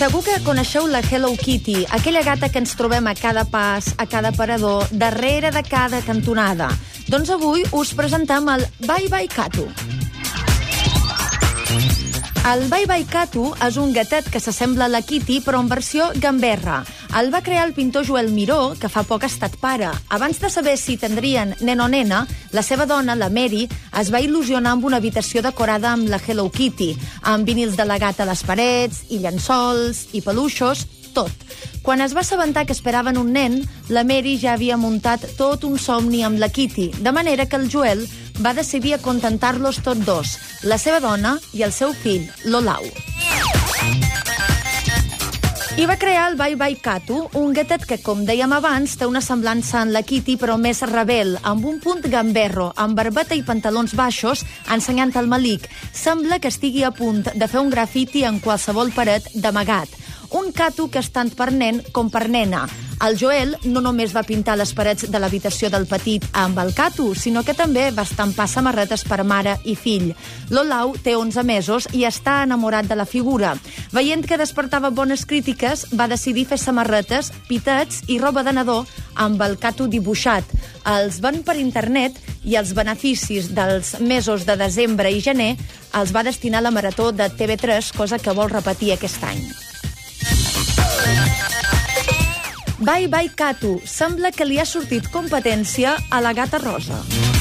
Segur que coneixeu la Hello Kitty, aquella gata que ens trobem a cada pas, a cada parador, darrere de cada cantonada. Doncs avui us presentem el Bye Bye Catu. El Bye Bye Catu és un gatet que s'assembla a la Kitty, però en versió gamberra. El va crear el pintor Joel Miró, que fa poc ha estat pare. Abans de saber si tindrien nen o nena, la seva dona, la Mary, es va il·lusionar amb una habitació decorada amb la Hello Kitty, amb vinils de la gata a les parets, i llençols, i peluixos, tot. Quan es va assabentar que esperaven un nen, la Mary ja havia muntat tot un somni amb la Kitty, de manera que el Joel va decidir acontentar-los tots dos, la seva dona i el seu fill, l'Olau. I va crear el Bye Bye Catu, un gatet que, com dèiem abans, té una semblança en la Kitty, però més rebel, amb un punt gamberro, amb barbeta i pantalons baixos, ensenyant el malic. Sembla que estigui a punt de fer un grafiti en qualsevol paret d'amagat. Un Catu que és tant per nen com per nena. El Joel no només va pintar les parets de l'habitació del petit amb el Catu, sinó que també va estampar samarretes per mare i fill. L'Olau té 11 mesos i està enamorat de la figura. Veient que despertava bones crítiques, va decidir fer samarretes, pitets i roba de nadó amb el Catu dibuixat. Els ven per internet i els beneficis dels mesos de desembre i gener els va destinar a la marató de TV3, cosa que vol repetir aquest any. Bye Bye Catu. Sembla que li ha sortit competència a la gata rosa.